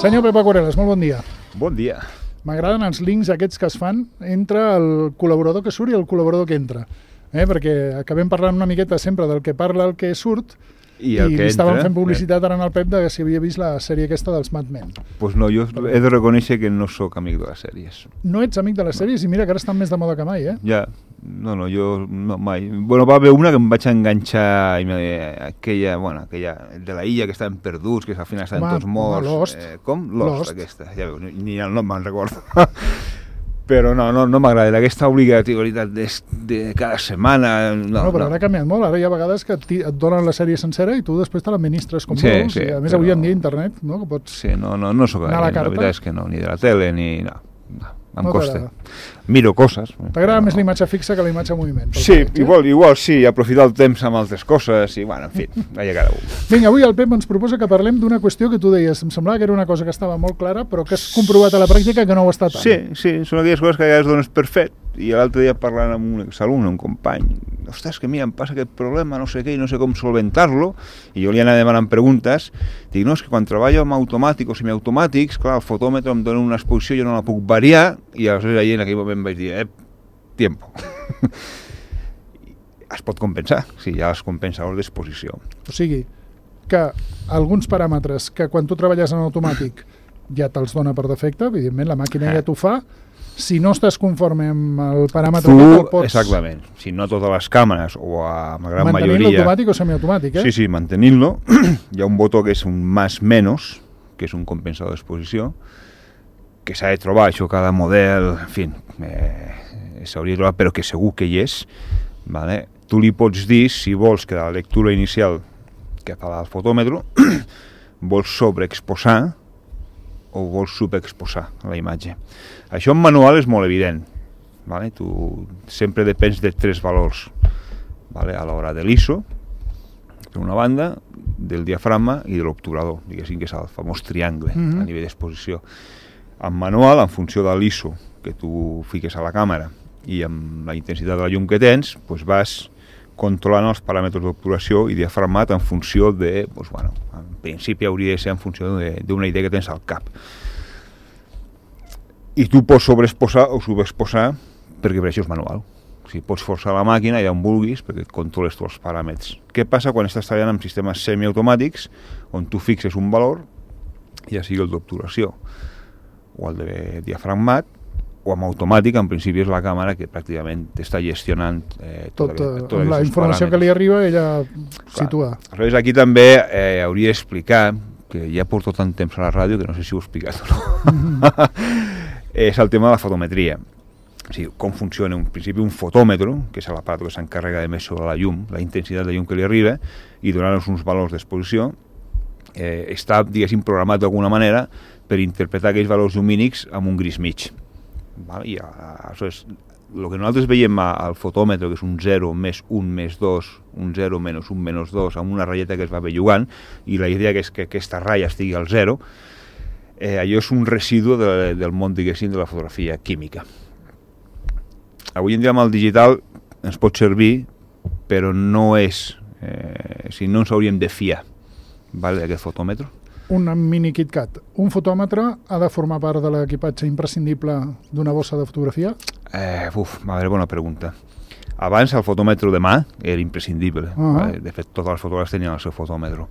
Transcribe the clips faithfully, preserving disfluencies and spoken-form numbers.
Senyor Pep Acuarelas, molt bon dia. Bon dia. M'agraden els links aquests que es fan entre el col·laborador que surt i el col·laborador que entra. Eh? Perquè acabem parlant una miqueta sempre del que parla el que surt i, I, i que estàvem entra, fent publicitat ara en el Pep de si havia vist la sèrie aquesta dels Mad Men. Doncs pues no, jo he de reconèixer que no sóc amic de les sèries. No ets amic de les sèries i mira que ara estan més de moda que mai, eh? Ja, no, no, jo no, mai. Bueno, va haver una que em vaig enganxar, i me, aquella, bueno, aquella de la illa que estaven perduts, que al final estaven Home, tots morts. Lost. Eh, com? Lost, Lost. aquesta. Ja veus, ni, ni el nom me'n recordo. Però no, no, no m'agrada. Aquesta obligatorietat de, de cada setmana... No, no, però no. ara ha canviat molt. Ara hi ha vegades que et donen la sèrie sencera i tu després te l'administres com Sí, vols. sí, I a més, però- avui en dia internet, no? Que pots... Sí, no, no, no sóc Anar a la gaire, la carta? veritat és que no, ni de la tele, ni... No, no em No costa. t'agrada. Miro coses. T'agrada no. més la imatge fixa que la imatge en moviment. pel Sí, que veig, eh? igual, igual sí, aprofitar el temps amb altres coses i, bueno, en fi, allà cada un. Vinga, avui el Pep ens proposa que parlem d'una qüestió que tu deies. Em semblava que era una cosa que estava molt clara, però que has comprovat a la pràctica que no ho està tant. Sí, sí, són aquelles coses que a vegades dones per fet i l'altre dia parlant amb un exalumne, un company, ostres, que mira, em passa aquest problema, no sé què, i no sé com solventar-lo, i jo li anava demanant preguntes, dic, no, és que quan treballo amb automàtic o semiautomàtics, clar, el fotòmetre em dona una exposició, jo no la puc variar, i aleshores allà en aquell moment vaig dir, eh, tiempo. Es pot compensar, si hi ha els compensadors d'exposició. O sigui, que alguns paràmetres que quan tu treballes en automàtic ja te'ls dona per defecte, evidentment la màquina ja t'ho fa, si no estàs conforme amb el paràmetre Tu, que te'l pots exactament, si no totes les càmeres o a la gran mantenint-lo majoria... automàtic o semiautomàtic, eh? Sí, sí, mantenint-lo. Hi ha un botó que és un más menos, que és un compensador d'exposició, que s'ha de trobar, això cada model, en fi, eh, s'hauria de trobar, però que segur que hi és. Vale? Tu li pots dir, si vols que la lectura inicial que fa el fotòmetre vols sobreexposar o vols subexposar la imatge. Això en manual és molt evident. Vale? Tu sempre depens de tres valors. Vale? A l'hora de l'I S O, per una banda, del diafragma i de l'obturador, diguéssim que és el famós triangle Mhm. a nivell d'exposició. En manual, en funció de l'I S O que tu fiques a la càmera i amb la intensitat de la llum que tens, doncs vas controlant els paràmetres d'obturació i diafragmat en funció de, doncs, bueno, en principi hauria de ser en funció d'una idea que tens al cap. I tu pots sobreexposar o subexposar perquè per això és manual. O sigui, pots forçar la màquina allà on vulguis perquè controles tots els paràmetres. Què passa quan estàs treballant amb sistemes semiautomàtics on tu fixes un valor, ja sigui el d'obturació o el de diafragmat, o amb automàtic, en principi és la càmera que pràcticament està gestionant eh, Tot, tot, eh, tot amb la informació que li arriba ella situa. Aleshores, aquí també eh, hauria d'explicar, que ja porto tant temps a la ràdio que no sé si ho he explicat o no, mm-hmm. és el tema de la fotometria. O sigui, com funciona en principi un fotòmetre, que és l'aparat que s'encarrega de mesurar la llum, la intensitat de llum que li arriba, i donar-nos uns valors d'exposició, eh, està, diguéssim, programat d'alguna manera per interpretar aquells valors lumínics amb un gris mig. Val? I aleshores, el que nosaltres veiem al fotòmetre, que és un zero més un més dos, un zero menys un menys dos, amb una ratlleta que es va bellugant, i la idea que és que aquesta ratlla estigui al zero, eh, allò és un residu de, del món, diguéssim, de la fotografia química. Avui en dia amb el digital ens pot servir, però no és, eh, si no ens hauríem de fiar, vale, d'aquest fotòmetre. Un mini KitKat. Un fotòmetre ha de formar part de l'equipatge imprescindible d'una bossa de fotografia? Eh, uf, a veure, bona pregunta. Abans el fotòmetre de mà era imprescindible. Uh-huh. Vale? De fet, totes les fotògrafes tenien el seu fotòmetre.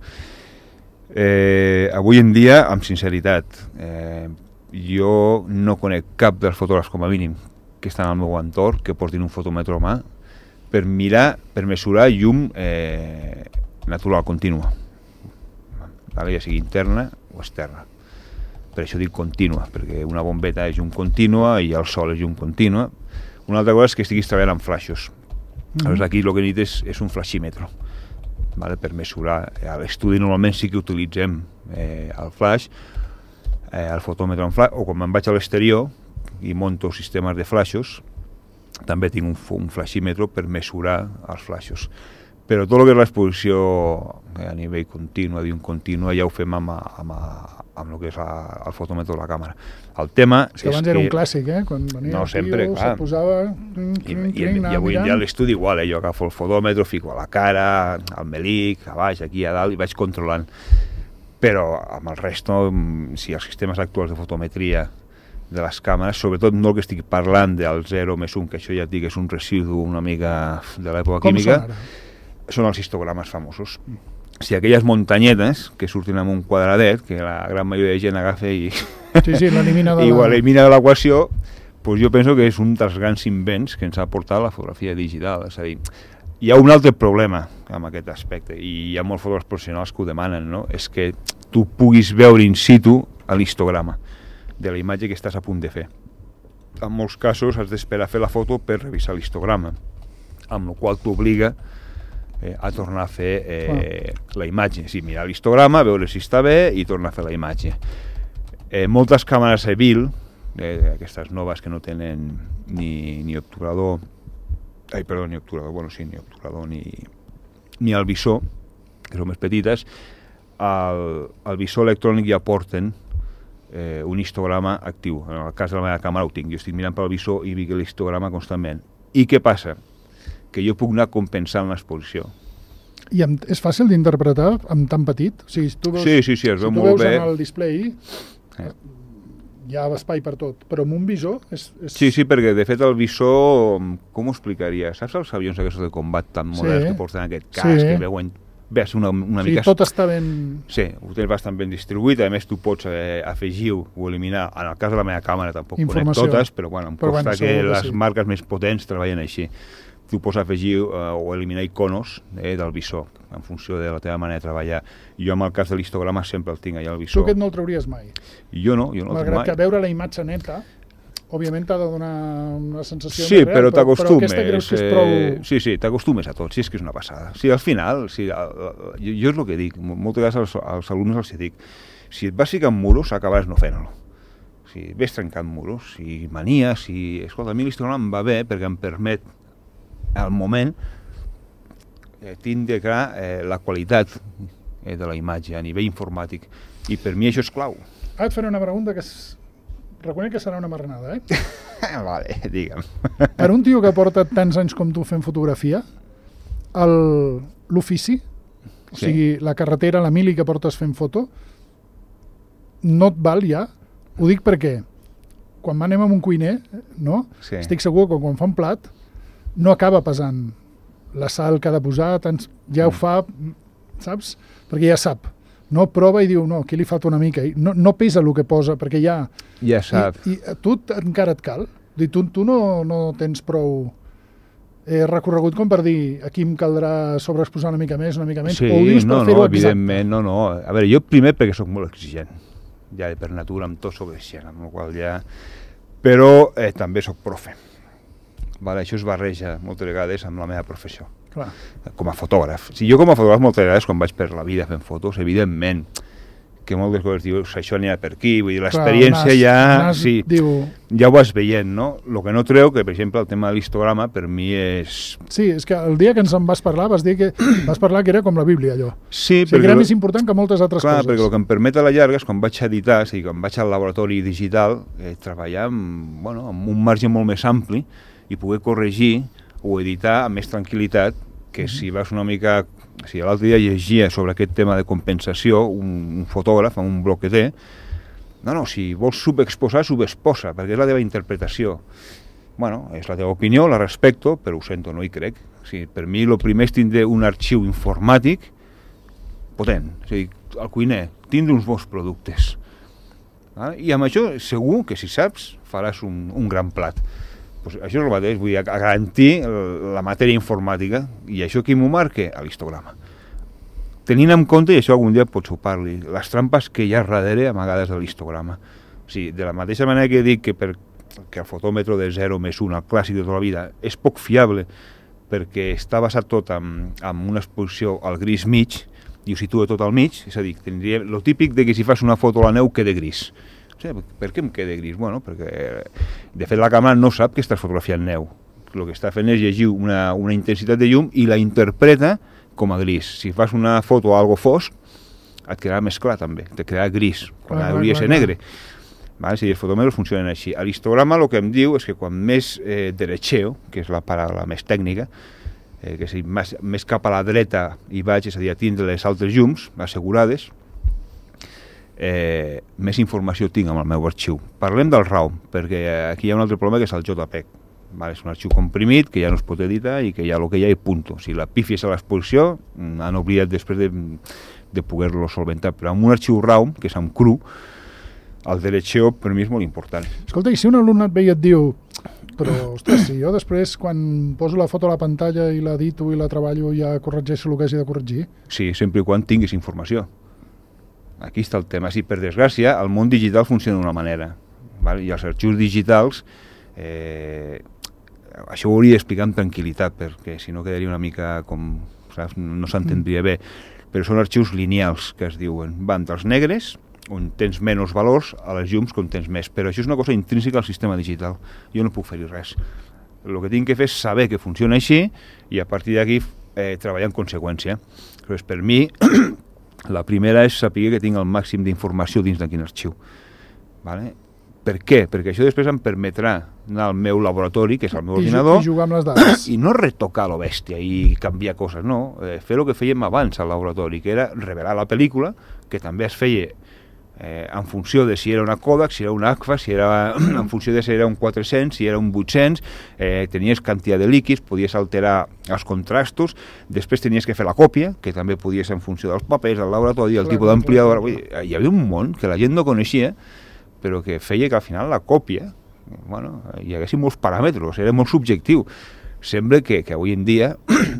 Eh, avui en dia, amb sinceritat, eh, jo no conec cap dels fotògrafs, com a mínim, que estan al meu entorn, que portin un fotòmetre a mà per mirar, per mesurar llum eh, natural contínua. Vale, ja sigui interna o externa. Per això dic contínua, perquè una bombeta és llum contínua i el sol és llum contínua. Una altra cosa és que estiguis treballant amb flaixos. Mm-hmm. Aleshores, aquí el que necessites és un flaxímetre, vale, per mesurar. A l'estudi normalment sí que utilitzem eh, el flaix, eh, el fotòmetre en flaix, o quan me'n vaig a l'exterior i monto sistemes de flaixos, també tinc un, un flaxímetre per mesurar els flaixos. Però tot el que és l'exposició a nivell continu, a llum contínua, ja ho fem amb, amb, amb el que és la, el fotòmetre de la càmera. El tema és, és que abans era un clàssic, eh? Quan venia no, el sempre, tio, clar. se posava... I, i, i avui en dia a l'estudi igual, eh? Jo agafo el fotòmetre, fico a la cara, al melic, a baix, aquí, a dalt, i vaig controlant. però amb el resto, si els sistemes actuals de fotometria de les càmeres, sobretot no el que estic parlant del zero més un, que això ja et dic és un residu una mica de l'època química, són els histogrames famosos. Si aquelles muntanyetes que surten amb un quadradet, que la gran majoria de gent agafa i, sí, sí, l'elimina de i ho elimina de l'equació, doncs jo penso que és un dels grans invents que ens ha portat la fotografia digital. És a dir, hi ha un altre problema amb aquest aspecte, i hi ha molts fotògrafs professionals que ho demanen, no? És que tu puguis veure in situ l'histograma de la imatge que estàs a punt de fer. En molts casos has d'esperar a fer la foto per revisar l'histograma, amb la qual t'obliga eh, a tornar a fer eh, ah. la imatge. Sí, mirar l'histograma, veure si està bé i tornar a fer la imatge. Eh, moltes càmeres Evil, eh, aquestes noves que no tenen ni, ni obturador, ai, perdó, ni obturador, bueno, sí, ni obturador, ni, ni el visor, que són més petites, el, el visor electrònic ja porten Eh, un histograma actiu. En el cas de la meva càmera ho tinc. Jo estic mirant pel visor i veig l'histograma constantment. I què passa? Que jo puc anar compensant l'exposició. I amb, és fàcil d'interpretar amb tan petit? O sigui, si tu veus, sí, sí, sí, es veu si molt bé. Si tu veus en el display, eh. hi ha espai per tot, però amb un visor és, és... Sí, sí, perquè de fet el visor, com ho explicaria? Saps els avions aquests de combat tan moderns sí. que porten aquest casc, sí. que veuen ves una, una sí, mica... tot està ben... Sí, ho tens bastant ben distribuït, a més tu pots eh, afegir o eliminar, en el cas de la meva càmera tampoc conec totes, però bueno, em però consta bueno, que les sí. marques més potents treballen així. Tu pots afegir eh, o eliminar iconos eh, del visor, en funció de la teva manera de treballar. Jo en el cas de l'histograma sempre el tinc allà al visor. Tu aquest no el trauries mai? Jo no, jo no el tinc mai. Malgrat que veure la imatge neta... òbviament t'ha de donar una sensació sí, més real, però, però, però aquesta creus que és prou... Eh, sí, sí, t'acostumes a tot, sí, és que és una passada. Sí, al final, sí, el, el, jo, jo és el que dic, moltes vegades als, als alumnes els dic, si et vas ficar en muros, acabaràs no fent-lo. Si ves trencant muros, si manies, si... Escolta, a mi l'histograma em va bé perquè em permet, al moment, eh, tindre clar eh, la qualitat eh, de la imatge a nivell informàtic. I per mi això és clau. Ara et faré una pregunta que és... Reconec que serà una marranada, eh? Vale, digue'm. Per un tio que porta tants anys com tu fent fotografia, l'ofici, o sí. sigui, la carretera, la mili que portes fent foto, no et val ja? Ho dic perquè quan anem amb un cuiner, no? Sí. Estic segur que quan fa un plat no acaba pesant la sal que ha de posar, tants, ja mm. ho fa, saps? Perquè ja sap. No prova i diu, no, aquí li falta una mica. No, no pesa el que posa, perquè ja... Ja sap. I, i tu encara et cal. Tu, tu no, no tens prou eh, recorregut com per dir aquí em caldrà sobreexposar una mica més, una mica menys, sí, o ho dius no, per fer-ho no, exacte? Evidentment, no, no. A veure, jo primer perquè sóc molt exigent. Ja per natura amb tot sóc exigent, amb la qual ja... Però eh, també sóc profe. Vale, això es barreja moltes vegades amb la meva professió. Clar. Com a fotògraf. Si jo com a fotògraf moltes vegades quan vaig per la vida fent fotos, evidentment que moltes coses dius, això anirà per aquí, vull dir, l'experiència ja, nas, sí, diu... ja ho vas veient, no? El que no treu que, per exemple, el tema de l'histograma per mi és... Sí, és que el dia que ens en vas parlar vas dir que vas parlar que era com la Bíblia, allò. Sí, o sigui, que era més important que moltes altres clar, coses. Perquè el que em permet a la llarga és quan vaig editar, és a dir, quan vaig al laboratori digital, eh, treballar amb, bueno, amb un marge molt més ampli i poder corregir o editar amb més tranquil·litat que si vas una mica... Si l'altre dia llegia sobre aquest tema de compensació, un, un fotògraf amb un blog que té, no, no, si vols subexposar, subexposa, perquè és la teva interpretació. Bueno, és la teva opinió, la respecto, però ho sento, no hi crec. O sigui, per mi el primer és tindre un arxiu informàtic potent. És a dir, el cuiner, tindre uns bons productes. I amb això segur que si saps faràs un, un gran plat. Pues això és el mateix, vull dir, a garantir la matèria informàtica, i això qui m'ho marca? A l'histograma. Tenint en compte, i això algun dia pots ho parli, les trampes que hi ha darrere amagades de l'histograma. O sigui, de la mateixa manera que dic que, per, que el fotòmetre de zero més un, el clàssic de tota la vida, és poc fiable perquè està basat tot en, en una exposició al gris mig i ho situa tot al mig, és a dir, tindria lo típic de que si fas una foto a la neu quede gris. Per què em queda gris? Bueno, perquè de fet la càmera no sap que estàs fotografiant neu. El que està fent és llegir una, una intensitat de llum i la interpreta com a gris. Si fas una foto a algo fosc, et quedarà més clar també, te quedarà gris, quan clar, hauria de ser negre. Vale? Si els fotòmetres funcionen així. A l'histograma el que em diu és que quan més eh, derecheo, que és la paraula més tècnica, eh, que si més, més cap a la dreta hi vaig, és a dir, a tindre les altres llums assegurades, eh, més informació tinc amb el meu arxiu. Parlem del RAW, perquè aquí hi ha un altre problema que és el JPEG. Vale, és un arxiu comprimit que ja no es pot editar i que ja el que hi ha i punto. Si la pífies a l'exposició, han oblidat després de, de poder-lo solventar. Però amb un arxiu RAW, que és amb cru, el derecheo per mi és molt important. Escolta, i si un alumne et ve i et diu però, ostres, si jo després, quan poso la foto a la pantalla i l'edito i la treballo, ja corregeixo el que hagi de corregir? Sí, sempre i quan tinguis informació. Aquí està el tema. Sí, per desgràcia, el món digital funciona d'una manera. Vale? I els arxius digitals... Eh, això ho hauria d'explicar amb tranquil·litat, perquè si no quedaria una mica com... Saps? No s'entendria bé. Però són arxius lineals, que es diuen. Van dels negres, on tens menys valors, a les llums, on tens més. Però això és una cosa intrínseca al sistema digital. Jo no puc fer-hi res. El que tinc que fer és saber que funciona així i a partir d'aquí eh, treballar en conseqüència. Però per mi, la primera és saber que tinc el màxim d'informació dins d'aquest arxiu. Vale? Per què? Perquè això després em permetrà anar al meu laboratori, que és el meu I ordinador, i jugar amb les dades. I no retocar lo bèstia i canviar coses, no. Eh, fer el que fèiem abans al laboratori, que era revelar la pel·lícula, que també es feia eh, en funció de si era una Kodak, si era una Agfa, si era en funció de si era un quatre-cents, si era un vuit-cents, eh, tenies quantitat de líquids, podies alterar els contrastos, després tenies que fer la còpia, que també podies en funció dels papers, del laboratori, el tipus d'ampliador. Hi havia un món que la gent no coneixia, però que feia que al final la còpia, bueno, hi haguessin molts paràmetres, era molt subjectiu. Sembla que, que avui en dia,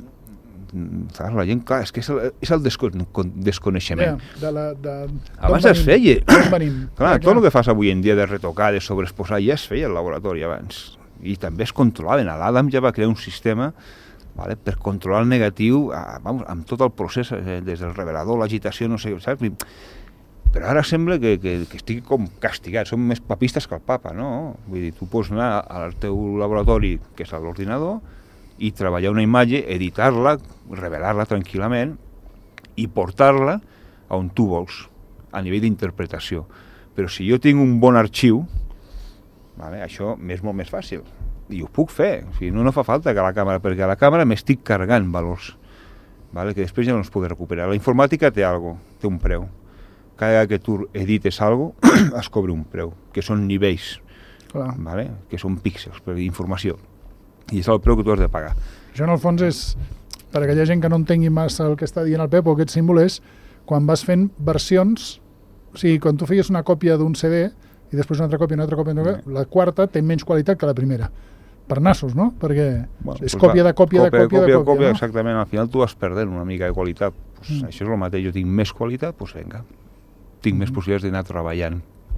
saps, la gent, clar, és que és el, és el desco desconeixement. Yeah, de la, de... Abans es feia. Venim? Clar, tot el que fas avui en dia de retocar, de sobreexposar, ja es feia al laboratori abans. I també es controlaven. L'Adam ja va crear un sistema, vale, per controlar el negatiu, a, vamos, amb tot el procés, eh, des del revelador, l'agitació, no sé, saps? Però ara sembla que, que, que estigui com castigat, són més papistes que el papa, no? Vull dir, tu pots anar al teu laboratori, que és a l'ordinador, i treballar una imatge, editar-la, revelar-la tranquil·lament i portar-la on tu vols, a nivell d'interpretació. Però si jo tinc un bon arxiu, vale, això és molt més fàcil. I ho puc fer, o sigui, no, no fa falta que la càmera, perquè a la càmera m'estic carregant valors, vale, que després ja no es pot recuperar. La informàtica té algo, té un preu. Cada que tu edites algo, es cobra un preu, que són nivells, vale? Que són píxels per informació. I és el preu que tu has de pagar. Això en el fons és, per aquella gent que no entengui massa el que està dient el Pep, o aquest símbol és quan vas fent versions, o sigui, quan tu feies una còpia d'un C D i després una altra còpia, una altra còpia, una altra còpia, la quarta té menys qualitat que la primera. Per nassos, no? Perquè bueno, és pues còpia, va, de còpia, còpia de còpia, de còpia, còpia, no? Exactament, al final tu vas perdent una mica de qualitat. Pues, mm. Això és el mateix, jo tinc més qualitat, doncs pues vinga. Tinc més possibilitats d'anar treballant.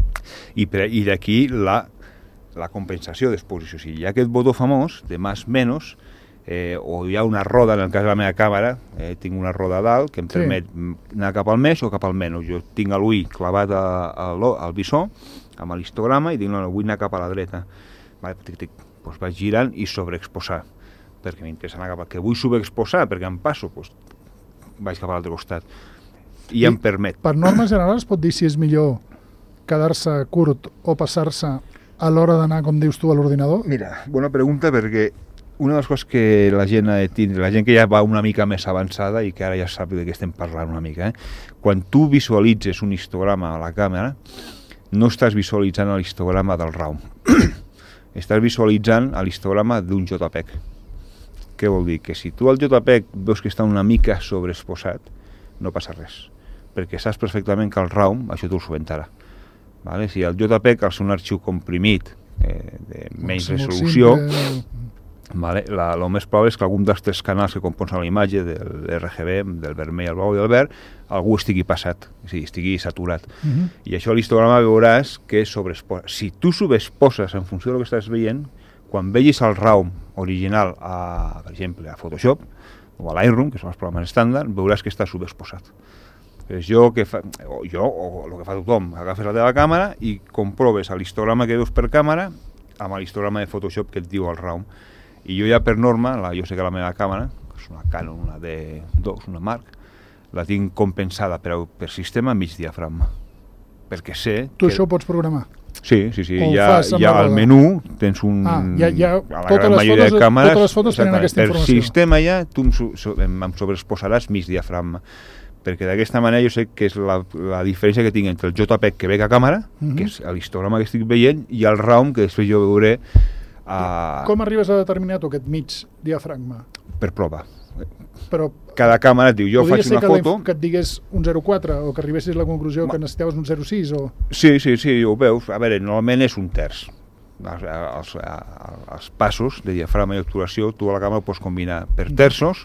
I, per, i d'aquí la, la compensació d'exposició. Si hi ha aquest botó famós, de més menys, eh, o hi ha una roda, en el cas de la meva càmera, eh, tinc una roda a dalt que em sí. permet anar cap al més o cap al menys. Jo tinc l'ull clavat a, a, al visor, amb l'histograma, i dic, no, no, vull anar cap a la dreta. Vale, tic, tic, doncs vaig girant i sobreexposar, perquè m'interessa anar cap a... Que vull sobreexposar, perquè em passo, doncs vaig cap a l'altre costat. I, I em permet. Per normes generals pot dir si és millor quedar-se curt o passar-se a l'hora d'anar, com dius tu, a l'ordinador? Mira, bona pregunta, perquè una de les coses que la gent ha de tindre, la gent que ja va una mica més avançada i que ara ja sap de què estem parlant una mica, eh? Quan tu visualitzes un histograma a la càmera, no estàs visualitzant l'histograma del RAW. Estàs visualitzant l'histograma d'un JPEG. Què vol dir? Que si tu al JPEG veus que està una mica sobreexposat, no passa res, perquè saps perfectament que el RAW, això t'ho solventarà. Vale? Si el JPEG, al ser un arxiu comprimit, eh, de menys resolució, vale? La, el més probable és que algun dels tres canals que componen la imatge, del R G B, del vermell, el blau i el verd, algú estigui passat, o sigui, estigui saturat. Uh-huh. I això a l'histograma veuràs que sobreexposa. Si tu sobreexposes en funció del que estàs veient, quan vegis el RAW original, a, per exemple, a Photoshop, o a Lightroom, que són els programes estàndard, veuràs que està subexposat. És jo, que fa, o jo, o el que fa tothom, agafes la teva càmera i comproves l'histograma que veus per càmera amb l'histograma de Photoshop que et diu el RAW. I jo ja per norma, la, jo sé que la meva càmera, que és una Canon, una D dos, una Mark, la tinc compensada per, per sistema mig diafragma. Perquè sé... Tu que... això ho pots programar? Sí, sí, sí. Ja, ja al menú tens un... Ah, ja, ja, a la gran majoria de càmeres... Totes les fotos tenen aquesta informació. Per sistema ja tu em, so, em sobreexposaràs mig diafragma. perquè d'aquesta manera jo sé que és la, la diferència que tinc entre el JPEG que veig a càmera, uh-huh. que és l'histograma que estic veient, i el RAW que després jo veuré a... Com arribes a determinar tu aquest mig diafragma? Per prova. Però cada càmera et diu, jo faig una que foto... que et digués un zero coma quatre o que arribessis a la conclusió Ma... que necessitaves un zero coma sis o... Sí, sí, sí, ho veus. A veure, normalment és un terç. Els, els, els passos de diafragma i obturació tu a la càmera ho pots combinar per terços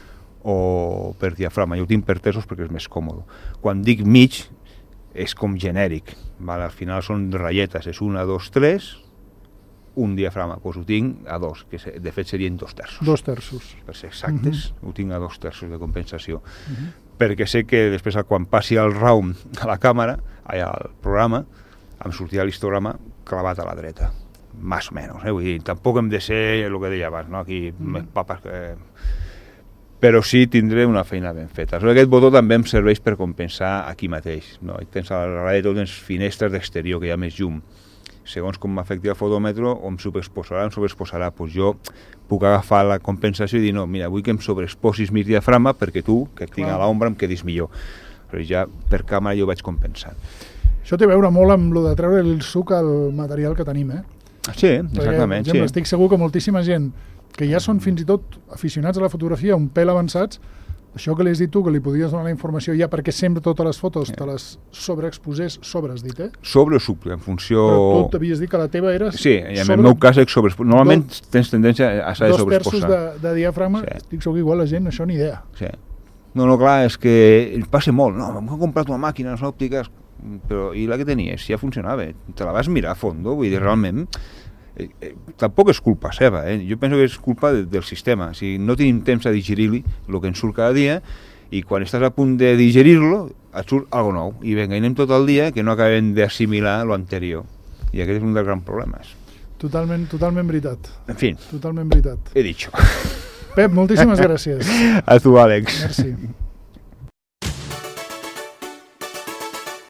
o per diafragma. Jo ho tinc per terços perquè és més còmode. Quan dic mig és com genèric, val? Al final són ratlletes, és una, dos, tres, un diafragma, doncs ho tinc a dos, que de fet serien dos terços. Dos terços. Per ser exactes, uh-huh. ho tinc a dos terços de compensació. Uh-huh. Perquè sé que després quan passi el RAW a la càmera, allà al programa, em sortirà l'histograma clavat a la dreta, més o menys, eh? Vull dir, tampoc hem de ser el que deia abans, no? Aquí, mm. papes, eh... però sí tindré una feina ben feta. Aquest botó també em serveix per compensar aquí mateix, no? Tens a darrere tot les finestres d'exterior, que hi ha més llum. Segons com m'afecti el fotòmetre, o em sobreexposarà, em sobreexposarà, doncs jo puc agafar la compensació i dir, no, mira, vull que em sobreexposis mig diafragma perquè tu, que et tinc a l'ombra, em quedis millor. Però ja per càmera jo vaig compensant. Això té a veure molt amb el de treure el suc al material que tenim, eh? Sí, exactament. Perquè, per exemple, sí. Estic segur que moltíssima gent que ja són fins i tot aficionats a la fotografia un pèl avançats, això que li has dit tu, que li podies donar la informació ja perquè sempre totes les fotos sí. te les sobreexposés, sobre has dit, eh? Sobre o sub, en funció... Però tu t'havies dit que la teva era... Sí, i en sobre... el meu cas és sobreexposar. Normalment dos, tens tendència a ser de sobreexposar. Dos terços de, de diafragma, sí. Estic segur que igual la gent això ni idea. Sí. No, no, clar, és que passa molt. No, m'he comprat una màquina, les òptiques, però i la que tenies, ja funcionava. Te la vas mirar a fondo, vull dir, realment... Eh, eh, tampoc és culpa seva, eh? Jo penso que és culpa de, del sistema. O sigui, no tenim temps a digerir-li el que ens surt cada dia i quan estàs a punt de digerir-lo et surt algo nou i vinga, anem tot el dia que no acabem d'assimilar lo anterior i aquest és un dels grans problemes. Totalment, totalment veritat. En fi. Totalment veritat. He dit. Pep, moltíssimes gràcies. A tu, Àlex. Merci.